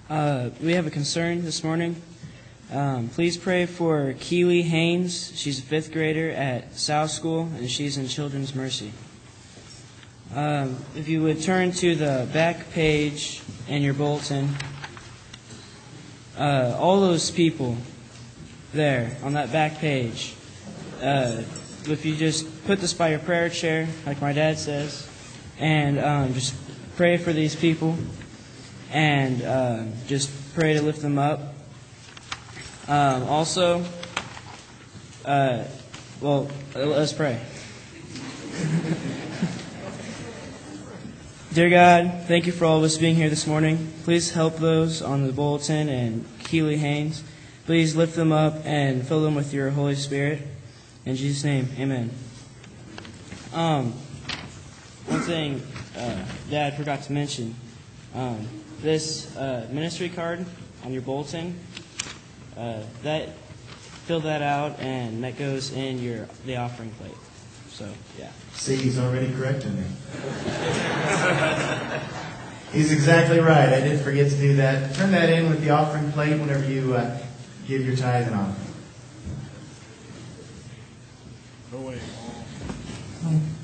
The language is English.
We have a concern this morning. Please pray for Keely Haynes. She's a fifth grader at South School, and she's in Children's Mercy. If you would turn to the back page in your bulletin, all those people there on that back page, if you just put this by your prayer chair, like my dad says, and just pray for these people, and just pray to lift them up. Also, let's pray. Dear God, thank you for all of us being here this morning. Please help those on the bulletin and Keely Haynes. Please lift them up and fill them with your Holy Spirit. In Jesus' name, amen. One thing Dad forgot to mention, this ministry card on your bulletin, fill that out, and that goes in the offering plate. So, yeah. See, he's already correcting me. He's exactly right. I did forget to do that. Turn that in with the offering plate whenever you give your tithe and offering. No way.